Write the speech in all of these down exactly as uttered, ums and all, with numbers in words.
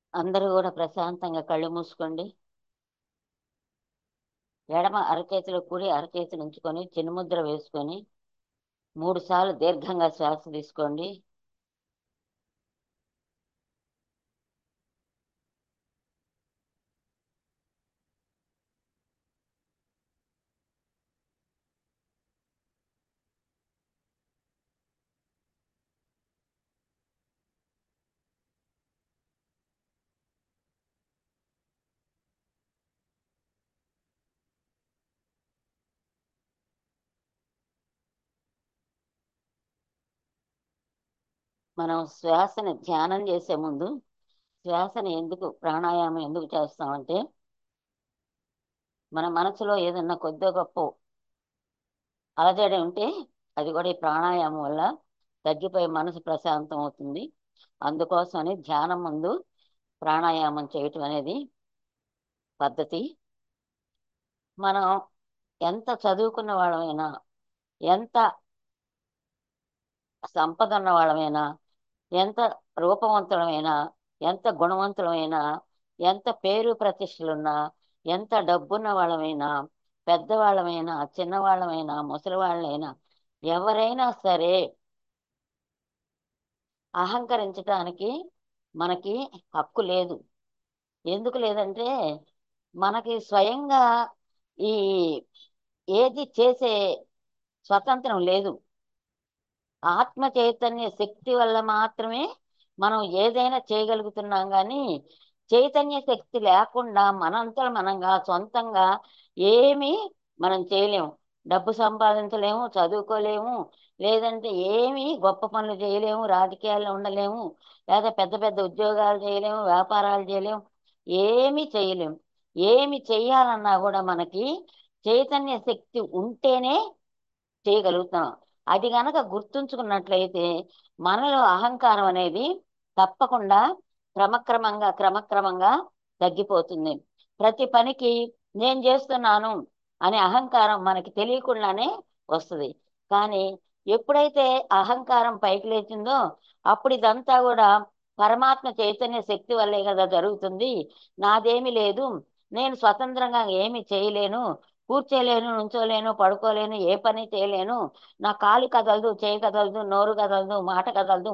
అందరూ కూడా ప్రశాంతంగా కళ్ళు మూసుకోండి. ఎడమ అరచేతిలో కుడి అరచేతిని ఉంచుకొని చిన్ముద్ర వేసుకొని మూడు సార్లు దీర్ఘంగా శ్వాస తీసుకోండి. మనం శ్వాసని ధ్యానం చేసే ముందు శ్వాసని ఎందుకు ప్రాణాయామం ఎందుకు చేస్తామంటే మన మనసులో ఏదన్నా కొద్ది గొప్ప అలజడి ఉంటే అది కూడా ఈ ప్రాణాయామం వల్ల తగ్గిపోయి మనసు ప్రశాంతం అవుతుంది. అందుకోసమని ధ్యానం ముందు ప్రాణాయామం చేయటం అనేది పద్ధతి. మనం ఎంత చదువుకున్న వాళ్ళమైనా, ఎంత సంపద ఉన్న వాళ్ళమైనా, ఎంత రూపవంతులమైనా, ఎంత గుణవంతులమైనా, ఎంత పేరు ప్రతిష్టలున్నా, ఎంత డబ్బున్న వాళ్ళమైనా, పెద్దవాళ్ళమైనా, చిన్నవాళ్ళమైనా, ముసలివాళ్ళైనా, ఎవరైనా సరే అహంకరించడానికి మనకి హక్కు లేదు. ఎందుకు లేదంటే మనకి స్వయంగా ఈ ఏది చేసే స్వతంత్రం లేదు. ఆత్మ చైతన్య శక్తి వల్ల మాత్రమే మనం ఏదైనా చేయగలుగుతున్నాం కానీ చైతన్య శక్తి లేకుండా మనంతట మనంగా సొంతంగా ఏమీ మనం చేయలేము. డబ్బు సంపాదించలేము, చదువుకోలేము, లేదంటే ఏమీ గొప్ప పనులు చేయలేము, రాజకీయాల్లో ఉండలేము, లేదా పెద్ద పెద్ద ఉద్యోగాలు చేయలేము, వ్యాపారాలు చేయలేము, ఏమీ చేయలేము. ఏమి చెయ్యాలన్నా కూడా మనకి చైతన్య శక్తి ఉంటేనే చేయగలుగుతాం. అది గనక గుర్తుంచుకున్నట్లయితే మనలో అహంకారం అనేది తప్పకుండా క్రమక్రమంగా క్రమక్రమంగా తగ్గిపోతుంది. ప్రతి పనికి నేను చేస్తున్నాను అనే అహంకారం మనకి తెలియకుండానే వస్తుంది. కానీ ఎప్పుడైతే అహంకారం పైకి లేచిందో అప్పుడు ఇదంతా కూడా పరమాత్మ చైతన్య శక్తి వల్లే కదా జరుగుతుంది. నాదేమి లేదు, నేను స్వతంత్రంగా ఏమి చేయలేను, కూర్చోలేను, నుంచోలేను, పడుకోలేను, ఏ పని చేయలేను, నా కాలు కదలదు, చేయి కదలదు, నోరు కదలదు, మాట కదలదు,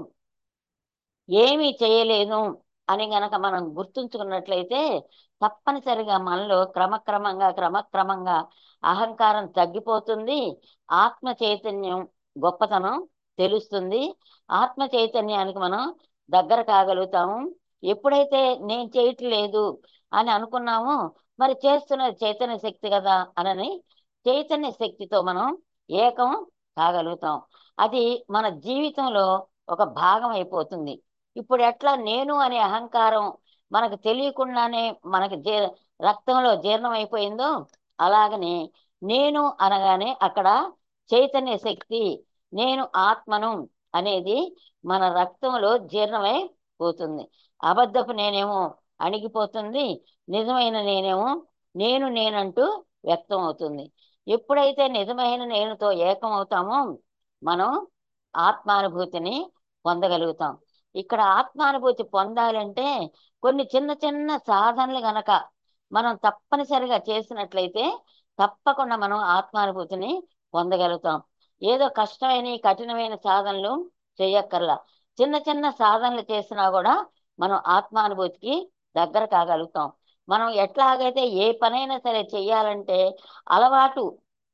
ఏమీ చేయలేను అని గనక మనం గుర్తుంచుకున్నట్లయితే తప్పనిసరిగా మనలో క్రమక్రమంగా క్రమక్రమంగా అహంకారం తగ్గిపోతుంది. ఆత్మ చైతన్యం గొప్పతనం తెలుస్తుంది. ఆత్మ చైతన్యానికి మనం దగ్గర కాగలుగుతాము. ఎప్పుడైతే నేను చేయట్లేదు అని అనుకున్నామో మరి చేస్తున్నది చైతన్య శక్తి కదా అనని చైతన్య శక్తితో మనం ఏకం కాగలుగుతాం. అది మన జీవితంలో ఒక భాగం అయిపోతుంది. ఇప్పుడు ఎట్లా నేను అనే అహంకారం మనకు తెలియకుండానే మనకి జీ రక్తంలో జీర్ణం అయిపోయిందో అలాగనే నేను అనగానే అక్కడ చైతన్య శక్తి, నేను ఆత్మను అనేది మన రక్తంలో జీర్ణమై పోతుంది. అబద్ధపు నేనేమో అణిగిపోతుంది, నిజమైన నేనేమో నేను నేనంటూ వ్యక్తం అవుతుంది. ఎప్పుడైతే నిజమైన నేనుతో ఏకం అవుతామో మనం ఆత్మానుభూతిని పొందగలుగుతాం. ఇక్కడ ఆత్మానుభూతి పొందాలంటే కొన్ని చిన్న చిన్న సాధనలు గనక మనం తప్పనిసరిగా చేసినట్లయితే తప్పకుండా మనం ఆత్మానుభూతిని పొందగలుగుతాం. ఏదో కష్టమైన కఠినమైన సాధనలు చేయక్కర్లా. చిన్న చిన్న సాధనలు చేసినా కూడా మనం ఆత్మానుభూతికి దగ్గర కాగలుగుతాం. మనం ఎట్లాగైతే ఏ పనైనా సరే చెయ్యాలంటే అలవాటు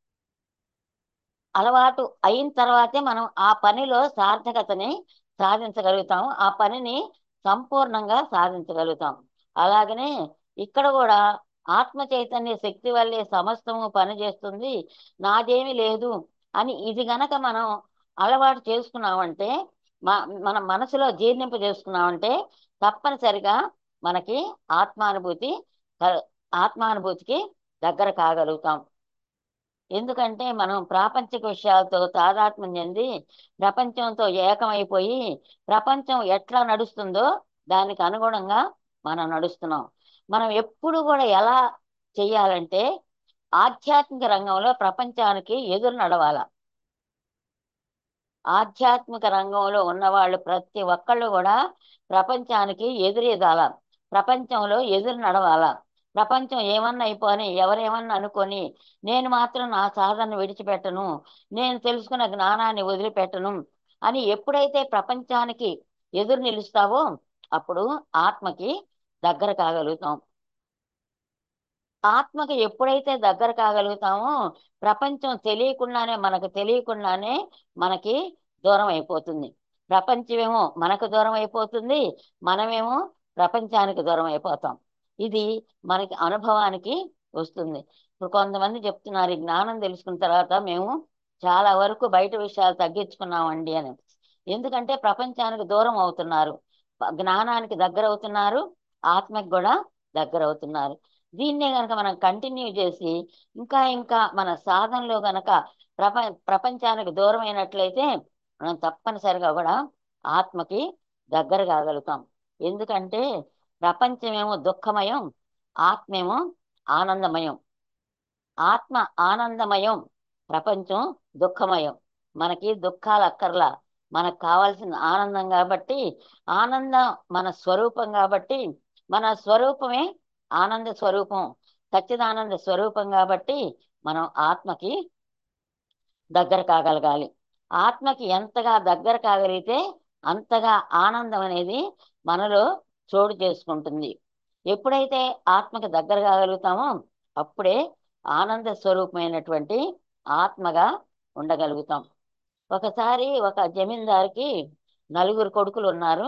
అలవాటు అయిన తర్వాతే మనం ఆ పనిలో సార్థకతని సాధించగలుగుతాం. ఆ పనిని సంపూర్ణంగా సాధించగలుగుతాం. అలాగనే ఇక్కడ కూడా ఆత్మ చైతన్య శక్తి వల్లే సమస్తము పనిచేస్తుంది, నాదేమి లేదు అని ఇది గనక మనం అలవాటు చేసుకున్నామంటే మన మనసులో జీర్ణింప చేసుకున్నామంటే తప్పనిసరిగా మనకి ఆత్మానుభూతి ఆత్మానుభూతికి దగ్గర కాగలుగుతాం. ఎందుకంటే మనం ప్రాపంచిక విషయాలతో తాదాత్మ్యం చెంది ప్రపంచంతో ఏకమైపోయి ప్రపంచం ఎట్లా నడుస్తుందో దానికి అనుగుణంగా మనం నడుస్తున్నాం. మనం ఎప్పుడు కూడా ఎలా చెయ్యాలంటే ఆధ్యాత్మిక రంగంలో ప్రపంచానికి ఎదురు నడవాల. ఆధ్యాత్మిక రంగంలో ఉన్నవాళ్ళు ప్రతి ఒక్కళ్ళు కూడా ప్రపంచానికి ఎదురెదాల. ప్రపంచంలో ఎదురు నడవాలా. ప్రపంచం ఏమన్నా అయిపోని ఎవరేమన్నా అనుకొని నేను మాత్రం నా సాధన విడిచిపెట్టను, నేను తెలుసుకున్న జ్ఞానాన్ని వదిలిపెట్టను అని ఎప్పుడైతే ప్రపంచానికి ఎదురు నిలుస్తావో అప్పుడు ఆత్మకి దగ్గర కాగలుగుతాం. ఆత్మకి ఎప్పుడైతే దగ్గర కాగలుగుతామో ప్రపంచం తెలియకుండానే మనకు తెలియకుండానే మనకి దూరం అయిపోతుంది. ప్రపంచమేమో మనకు దూరం అయిపోతుంది, మనమేమో ప్రపంచానికి దూరం అయిపోతాం. ఇది మనకి అనుభవానికి వస్తుంది. ఇప్పుడు కొంతమంది చెప్తున్నారు ఈ జ్ఞానం తెలుసుకున్న తర్వాత మేము చాలా వరకు బయట విషయాలు తగ్గించుకున్నామండి అని. ఎందుకంటే ప్రపంచానికి దూరం అవుతున్నారు, జ్ఞానానికి దగ్గర అవుతున్నారు, ఆత్మకి కూడా దగ్గర అవుతున్నారు. దీన్నే గనక మనం కంటిన్యూ చేసి ఇంకా ఇంకా మన సాధనలో గనక ప్రప ప్రపంచానికి దూరం అయినట్లయితే మనం తప్పనిసరిగా కూడా ఆత్మకి దగ్గర కాగలుగుతాం. ఎందుకంటే ప్రపంచమేమో దుఃఖమయం, ఆత్మేమో ఆనందమయం. ఆత్మ ఆనందమయం, ప్రపంచం దుఃఖమయం. మనకి దుఃఖాలు అక్కర్లా, మనకు కావాల్సిన ఆనందం కాబట్టి, ఆనందం మన స్వరూపం కాబట్టి, మన స్వరూపమే ఆనంద స్వరూపం, సచ్చిదానంద స్వరూపం కాబట్టి మనం ఆత్మకి దగ్గర కాగలగాలి. ఆత్మకి ఎంతగా దగ్గర కాగలిగితే అంతగా ఆనందం అనేది మనలో చోటు చేసుకుంటుంది. ఎప్పుడైతే ఆత్మకి దగ్గర కాగలుగుతామో అప్పుడే ఆనంద స్వరూపమైనటువంటి ఆత్మగా ఉండగలుగుతాం. ఒకసారి ఒక జమీందారుకి నలుగురు కొడుకులు ఉన్నారు.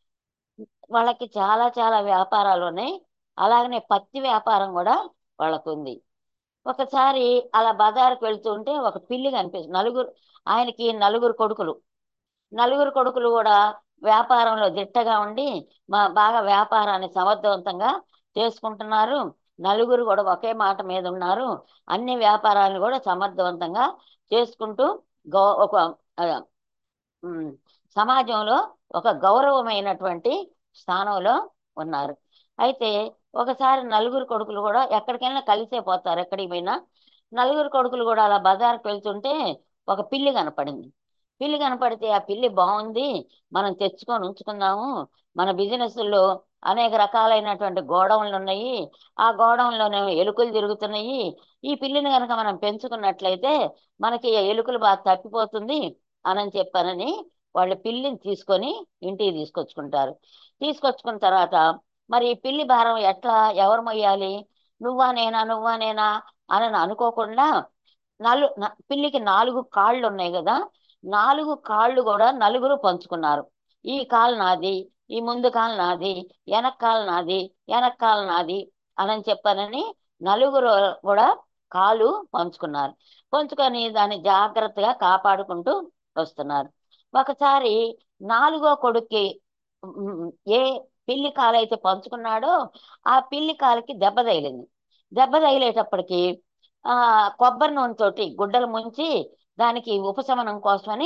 వాళ్ళకి చాలా చాలా వ్యాపారాలు ఉన్నాయి. అలాగనే పత్తి వ్యాపారం కూడా వాళ్ళకు ఉంది. ఒకసారి అలా బజారుకు వెళ్తుంటే ఒక పిల్లి కనిపిస్తుంది. నలుగురు ఆయనకి నలుగురు కొడుకులు. నలుగురు కొడుకులు కూడా వ్యాపారంలో దిట్టగా ఉండి మా బాగా వ్యాపారాన్ని సమర్థవంతంగా చేసుకుంటున్నారు. నలుగురు కూడా ఒకే మాట మీద ఉన్నారు. అన్ని వ్యాపారాలను కూడా సమర్థవంతంగా చేసుకుంటూ గౌ ఒక ఆ, ఉమ్, సమాజంలో ఒక గౌరవమైనటువంటి స్థానంలో ఉన్నారు. అయితే ఒకసారి నలుగురు కొడుకులు కూడా ఎక్కడికైనా కలిసే పోతారు, ఎక్కడికి పోయినా. నలుగురు కొడుకులు కూడా అలా బజార్కి వెళ్తుంటే ఒక పిల్లి కనపడింది. పిల్లి కనపడితే ఆ పిల్లి బాగుంది, మనం తెచ్చుకొని ఉంచుకుందాము, మన బిజినెస్లో అనేక రకాలైనటువంటి గోడౌన్లు ఉన్నాయి, ఆ గోడౌన్లోనే ఎలుకలు తిరుగుతున్నాయి, ఈ పిల్లిని కనుక మనం పెంచుకున్నట్లయితే మనకి ఈ ఎలుకలు బాగా తప్పిపోతుంది అని చెప్పానని వాళ్ళు పిల్లిని తీసుకొని ఇంటికి తీసుకొచ్చుకుంటారు. తీసుకొచ్చుకున్న తర్వాత మరి ఈ పిల్లి భారం ఎట్లా ఎవరు మొయ్యాలి, నువ్వా నేనా నువ్వా నేనా అని అనుకోకుండా నలు న- పిల్లికి నాలుగు కాళ్ళు ఉన్నాయి కదా, నాలుగు కాళ్ళు కూడా నలుగురు పంచుకున్నారు. ఈ కాలు నాది, ఈ ముందు కాలు నాది, వెనక కాలు నాది, వెనక కాలు నాది అని చెప్పానని నలుగురు కూడా కాలు పంచుకున్నారు. పంచుకొని దాన్ని జాగ్రత్తగా కాపాడుకుంటూ వస్తున్నారు. ఒకసారి నాలుగో కొడుక్కి ఉమ్, ఏ పిల్లి కాలు అయితే పంచుకున్నాడో ఆ పిల్లి కాలుకి దెబ్బ తగిలింది. దెబ్బ తగిలేటప్పటికి ఆ కొబ్బరి నూనెతోటి గుడ్డలు ముంచి దానికి ఉపశమనం కోసమని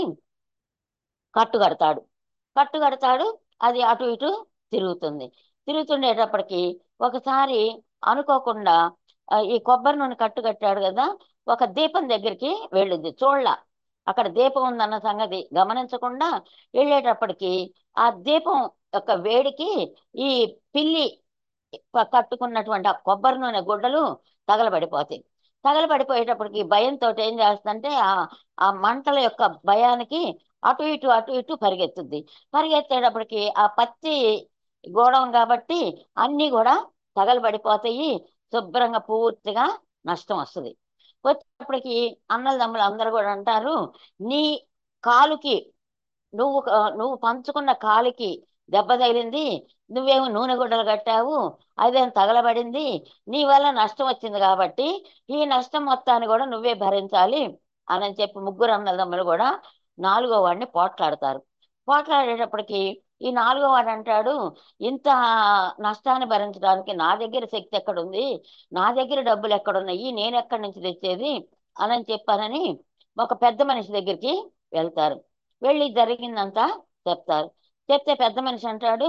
కట్టు కడతాడు. కట్టు కడతాడు, అది అటు ఇటు తిరుగుతుంది. తిరుగుతుండేటప్పటికి ఒకసారి అనుకోకుండా ఆ, ఈ కొబ్బరి నూనె కట్టు కట్టాడు కదా, ఒక దీపం దగ్గరికి వెళ్ళింది. చూడలా, అక్కడ దీపం ఉందన్న సంగతి గమనించకుండా వెళ్ళేటప్పటికి ఆ దీపం యొక్క వేడికి ఈ పిల్లి ప- కట్టుకున్నటువంటి ఆ కొబ్బరి నూనె గుడ్డలు తగలబడిపోతాయి. తగలబడిపోయేటప్పటికి భయంతో ఏం చేస్తుందంటే ఆ ఆ మంటల యొక్క భయానికి అటు ఇటు అటు ఇటు పరిగెత్తుద్ది. పరిగెత్తేటప్పటికి ఆ పత్తి గోడౌన్ కాబట్టి అన్నీ కూడా తగలబడిపోతాయి. శుభ్రంగా పూర్తిగా నష్టం వస్తుంది. వచ్చేటప్పటికి అన్నల తమ్ములు అందరూ కూడా అంటారు, నీ కాలుకి నువ్వు ఆ, నువ్వు పంచుకున్న కాలికి దెబ్బ తగిలింది, నువ్వేమో నూనె గుడ్డలు కట్టావు, అదేం తగలబడింది, నీ వల్ల నష్టం వచ్చింది కాబట్టి ఈ నష్టం మొత్తాన్ని కూడా నువ్వే భరించాలి అని చెప్పి ముగ్గురు అన్నదమ్ములు కూడా నాలుగో వాడిని పోట్లాడతారు. పోట్లాడేటప్పటికి ఈ నాలుగో వాడు అంటాడు, ఇంత నష్టాన్ని భరించడానికి నా దగ్గర శక్తి ఎక్కడుంది, నా దగ్గర డబ్బులు ఎక్కడున్నాయి, నేను ఎక్కడి నుంచి తెచ్చేది అని చెప్పానని ఒక పెద్ద మనిషి దగ్గరికి వెళ్తారు. వెళ్ళి జరిగిందంతా చెప్తారు. చెప్తే పెద్ద మనిషి అంటాడు,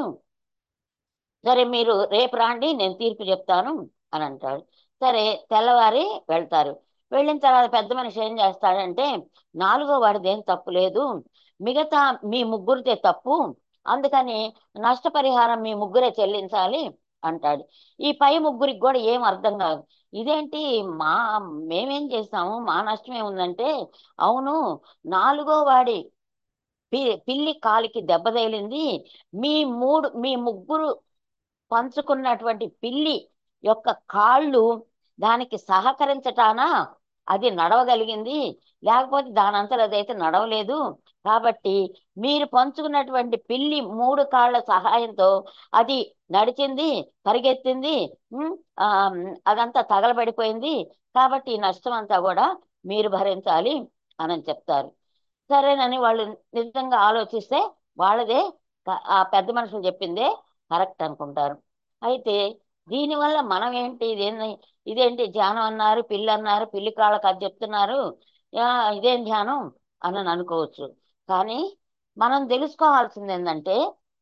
సరే మీరు రేపు రాండి నేను తీర్పు చెప్తాను అని అంటాడు. సరే తెల్లవారి వెళ్తారు. వెళ్ళిన తర్వాత పెద్ద మనిషి ఏం చేస్తాడంటే, నాలుగో వాడిది ఏం తప్పు లేదు, మిగతా మీ ముగ్గురిదే తప్పు, అందుకని నష్టపరిహారం మీ ముగ్గురే చెల్లించాలి అంటాడు. ఈ పై ముగ్గురికి కూడా ఏం అర్థం కాదు. ఇదేంటి మా మేమేం చేస్తాము, మా నష్టం ఏముందంటే, అవును నాలుగో వాడి పి పిల్లి కాలికి దెబ్బ తగిలింది, మీ మూడు మీ ముగ్గురు పంచుకున్నటువంటి పిల్లి యొక్క కాళ్ళు దానికి సహకరించటానా అది నడవగలిగింది, లేకపోతే దానంతట అదైతే నడవలేదు. కాబట్టి మీరు పంచుకున్నటువంటి పిల్లి మూడు కాళ్ళ సహాయంతో అది నడిచింది, పరిగెత్తింది, ఉమ్, ఆ, అదంతా తగలబడిపోయింది. కాబట్టి ఈ నష్టం అంతా కూడా మీరు భరించాలి అని చెప్తారు. సరేనని వాళ్ళు నిజంగా ఆలోచిస్తే వాళ్ళదే క- ఆ పెద్ద మనుషులు చెప్పిందే కరెక్ట్ అనుకుంటారు. అయితే దీనివల్ల మనం ఏంటి, ఇదేంటి ఇదేంటి ధ్యానం అన్నారు, పిల్లి అన్నారు, పిల్లి కాళ్ళకి అది చెప్తున్నారు, యా, ఇదేం ధ్యానం అని అనుకోవచ్చు. కానీ మనం తెలుసుకోవాల్సింది ఏంటంటే,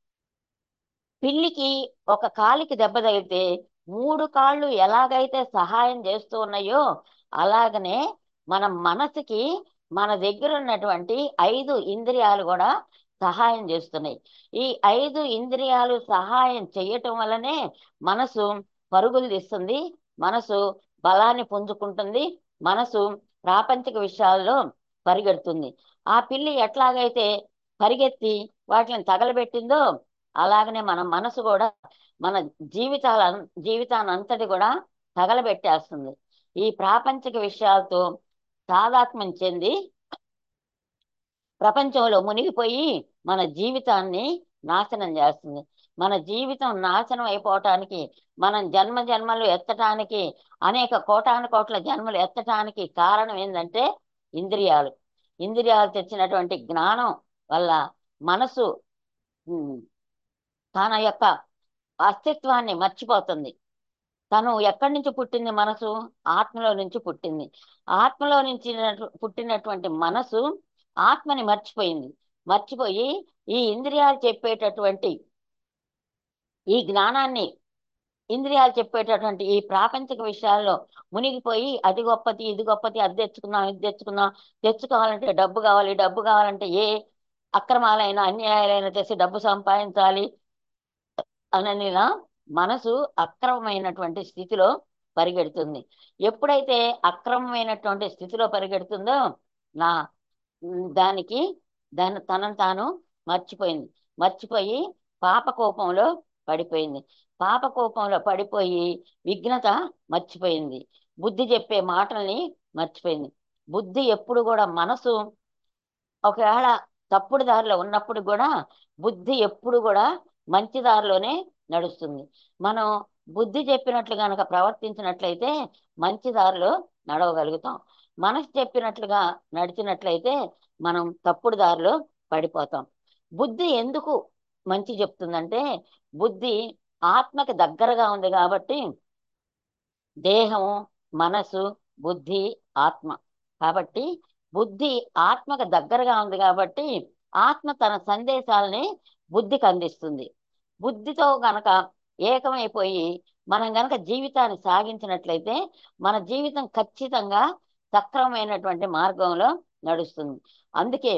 పిల్లికి ఒక కాలికి దెబ్బ తగిలితే మూడు కాళ్ళు ఎలాగైతే సహాయం చేస్తూ ఉన్నాయో, అలాగనే మన మనసుకి మన దగ్గర ఉన్నటువంటి ఐదు ఇంద్రియాలు కూడా సహాయం చేస్తున్నాయి. ఈ ఐదు ఇంద్రియాలు సహాయం చేయటం వల్లనే మనసు పరుగులు తీస్తుంది, మనసు బలాన్ని పుంజుకుంటుంది, మనసు ప్రాపంచిక విషయాల్లో పరిగెడుతుంది. ఆ పిల్లి ఎట్లాగైతే పరిగెత్తి వాటిని తగలబెట్టిందో, అలాగనే మన మనసు కూడా మన జీవితాల జీవితానంతటి కూడా తగలబెట్టేస్తుంది. ఈ ప్రాపంచిక విషయాలతో తాదాత్మ్యం చెంది ప్రపంచంలో మునిగిపోయి మన జీవితాన్ని నాశనం చేస్తుంది. మన జీవితం నాశనం అయిపోవటానికి, మనం జన్మ జన్మలు ఎత్తటానికి, అనేక కోటాను కోట్ల జన్మలు ఎత్తటానికి కారణం ఏంటంటే ఇంద్రియాలు. ఇంద్రియాలు తెచ్చినటువంటి జ్ఞానం వల్ల మనసు ఉమ్, తన యొక్క అస్తిత్వాన్ని మర్చిపోతుంది. తను ఎక్కడి నుంచి పుట్టింది మనసు? ఆత్మలో నుంచి పుట్టింది. ఆత్మలో నుంచి పుట్టినటువంటి మనసు ఆత్మని మర్చిపోయింది. మర్చిపోయి ఈ ఇంద్రియాలు చెప్పేటటువంటి ఈ జ్ఞానాన్ని, ఇంద్రియాలు చెప్పేటటువంటి ఈ ప్రాపంచిక విషయాల్లో మునిగిపోయి అది గొప్పది, ఇది గొప్పది, అది తెచ్చుకుందాం, ఇది తెచ్చుకుందాం, తెచ్చుకోవాలంటే డబ్బు కావాలి, డబ్బు కావాలంటే ఏ అక్రమాలైన అన్యాయాలైన చేసి డబ్బు సంపాదించాలి అననిలా మనసు అక్రమమైనటువంటి స్థితిలో పరిగెడుతుంది. ఎప్పుడైతే అక్రమమైనటువంటి స్థితిలో పరిగెడుతుందో, నా ఉమ్, దానికి దాని తనను తాను మర్చిపోయింది. మర్చిపోయి పాప కోపంలో పడిపోయింది. పాప కోపంలో పడిపోయి విఘ్నత మర్చిపోయింది. బుద్ధి చెప్పే మాటల్ని మర్చిపోయింది. బుద్ధి ఎప్పుడు కూడా మనసు ఒకవేళ తప్పుడు దారిలో ఉన్నప్పుడు కూడా బుద్ధి ఎప్పుడు కూడా మంచి దారిలోనే నడుస్తుంది. మనం బుద్ధి చెప్పినట్లు గనక ప్రవర్తించినట్లయితే మంచి దారిలో నడవగలుగుతాం. మనసు చెప్పినట్లుగా నడిచినట్లయితే మనం తప్పుడు దారిలో పడిపోతాం. బుద్ధి ఎందుకు మంచి చెప్తుందంటే, బుద్ధి ఆత్మకి దగ్గరగా ఉంది కాబట్టి, దేహము, మనసు, బుద్ధి, ఆత్మ. కాబట్టి బుద్ధి ఆత్మకు దగ్గరగా ఉంది కాబట్టి ఆత్మ తన సందేశాలని బుద్ధికి అందిస్తుంది. బుద్ధితో గనక ఏకమైపోయి మనం గనక జీవితాన్ని సాగించినట్లయితే మన జీవితం ఖచ్చితంగా సక్రమమైనటువంటి మార్గంలో నడుస్తుంది. అందుకే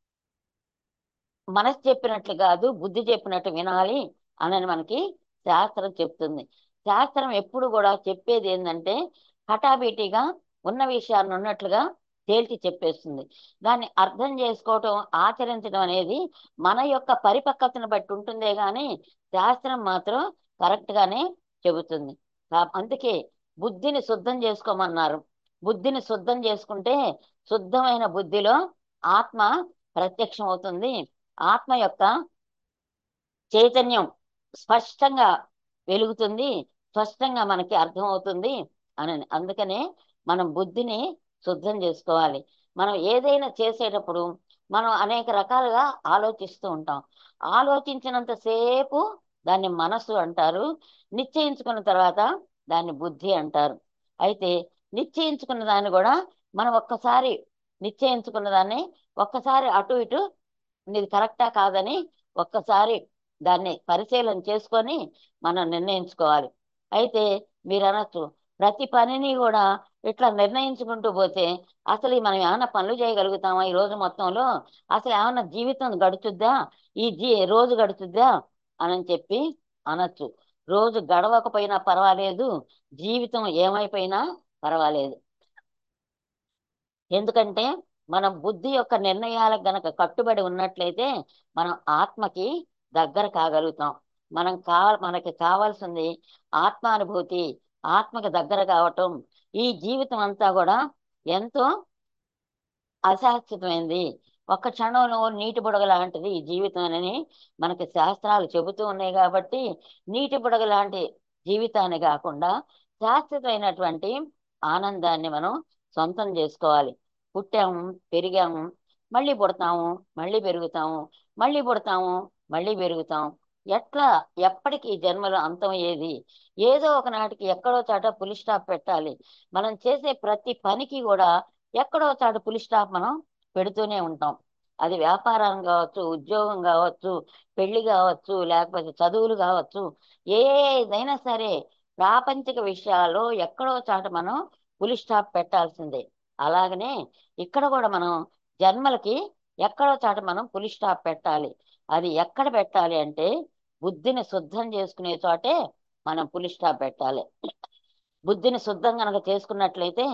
మనసు చెప్పినట్లు కాదు, బుద్ధి చెప్పినట్టు వినాలి అని మనకి శాస్త్రం చెప్తుంది. శాస్త్రం ఎప్పుడు కూడా చెప్పేది ఏంటంటే, హఠాబీటిగా ఉన్న విషయాన్ని ఉన్నట్లుగా తేల్చి చెప్పేస్తుంది. దాన్ని అర్థం చేసుకోవటం, ఆచరించడం అనేది మన యొక్క పరిపక్వతను బట్టి ఉంటుందే గాని శాస్త్రం మాత్రం కరెక్ట్ గానే చెబుతుంది. కా- అందుకే బుద్ధిని శుద్ధం చేసుకోమన్నారు. బుద్ధిని శుద్ధం చేసుకుంటే శుద్ధమైన బుద్ధిలో ఆత్మ ప్రత్యక్షం అవుతుంది. ఆత్మ యొక్క చైతన్యం స్పష్టంగా వెలుగుతుంది, స్పష్టంగా మనకి అర్థమవుతుంది అని. అందుకనే మనం బుద్ధిని శుద్ధం చేసుకోవాలి. మనం ఏదైనా చేసేటప్పుడు మనం అనేక రకాలుగా ఆలోచిస్తూ ఉంటాం. ఆలోచించినంతసేపు దాన్ని మనసు అంటారు, నిశ్చయించుకున్న తర్వాత దాన్ని బుద్ధి అంటారు. అయితే నిశ్చయించుకున్న దాన్ని కూడా మనం ఒక్కసారి నిశ్చయించుకున్న దాన్ని ఒక్కసారి అటు ఇటు ఇది కరెక్టా కాదని ఒక్కసారి దాన్ని పరిశీలన చేసుకొని మనం నిర్ణయించుకోవాలి. అయితే మీరు అనొచ్చు, ప్రతి పనిని కూడా ఇట్లా నిర్ణయించుకుంటూ పోతే అసలు మనం ఏమైనా పనులు చేయగలుగుతామా ఈ రోజు మొత్తంలో? అసలు ఏమైనా జీవితం గడుచుద్దా, ఈ జీ రోజు గడుచుద్దా అని చెప్పి అనొచ్చు. రోజు గడవకపోయినా పర్వాలేదు, జీవితం ఏమైపోయినా పర్వాలేదు. ఎందుకంటే మనం బుద్ధి యొక్క నిర్ణయాలకు గనక కట్టుబడి ఉన్నట్లయితే మనం ఆత్మకి దగ్గర కాగలుగుతాం. మనం కావ మనకి కావాల్సింది ఆత్మానుభూతి, ఆత్మకి దగ్గర కావటం. ఈ జీవితం అంతా కూడా ఎంతో అశాశ్వతమైంది. ఒక్క క్షణంలో నీటి బుడగ లాంటిది ఈ జీవితం అని మనకి శాస్త్రాలు చెబుతూ ఉన్నాయి. కాబట్టి నీటి బుడగ లాంటి జీవితాన్ని కాకుండా శాశ్వతమైనటువంటి ఆనందాన్ని మనం సొంతం చేసుకోవాలి. పుట్టాము, పెరిగాము, మళ్ళీ పుడతాము, మళ్ళీ పెరుగుతాము, మళ్ళీ పుడతాము, మళ్ళీ పెరుగుతాం. ఎట్లా ఎప్పటికీ ఈ జన్మలో అంతం ఏది? ఏదో ఒక నాటికి ఎక్కడో చాట పులి స్టాప్ పెట్టాలి. మనం చేసే ప్రతి పనికి కూడా ఎక్కడో చాటు పులి స్టాప్ మనం పెడుతూనే ఉంటాం. అది వ్యాపారం కావచ్చు, ఉద్యోగం కావచ్చు, పెళ్లి కావచ్చు, లేకపోతే చదువులు కావచ్చు, ఏదైనా సరే ప్రాపంచిక విషయాల్లో ఎక్కడో చాట మనం పులి స్టాప్ పెట్టాల్సిందే. అలాగనే ఇక్కడ కూడా మనం జన్మలకి ఎక్కడో చాట మనం పులి స్టాప్ పెట్టాలి. అది ఎక్కడ పెట్టాలి అంటే బుద్ధిని శుద్ధం చేసుకునే చోటే మనం పులి స్టాప్ పెట్టాలి. బుద్ధిని శుద్ధం కనుక చేసుకున్నట్లయితే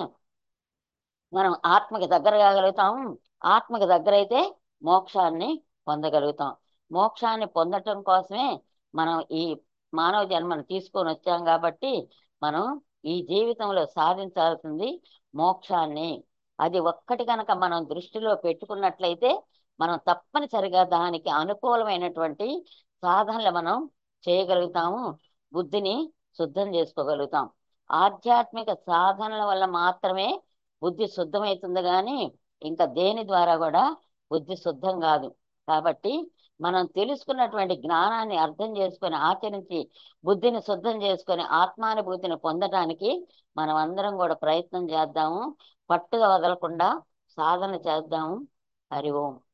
మనం ఆత్మకి దగ్గర కాగలుగుతాం. ఆత్మకి దగ్గరైతే మోక్షాన్ని పొందగలుగుతాం. మోక్షాన్ని పొందటం కోసమే మనం ఈ మానవ జన్మను తీసుకొని వచ్చాం. కాబట్టి మనం ఈ జీవితంలో సాధించాల్సింది మోక్షాన్ని. అది ఒక్కటి కనుక మనం దృష్టిలో పెట్టుకున్నట్లయితే మనం తప్పనిసరిగా దానికి అనుకూలమైనటువంటి సాధనలు మనం చేయగలుగుతాము. బుద్ధిని శుద్ధం చేసుకోగలుగుతాం. ఆధ్యాత్మిక సాధనల వల్ల మాత్రమే బుద్ధి శుద్ధమవుతుంది, కానీ ఇంకా దేని ద్వారా కూడా బుద్ధి శుద్ధం కాదు. కాబట్టి మనం తెలుసుకున్నటువంటి జ్ఞానాన్ని అర్థం చేసుకొని ఆచరించి బుద్ధిని శుద్ధం చేసుకొని ఆత్మానుభూతిని పొందటానికి మనం అందరం కూడా ప్రయత్నం చేద్దాము. పట్టుగా వదలకుండా సాధన చేద్దాము. హరి ఓం.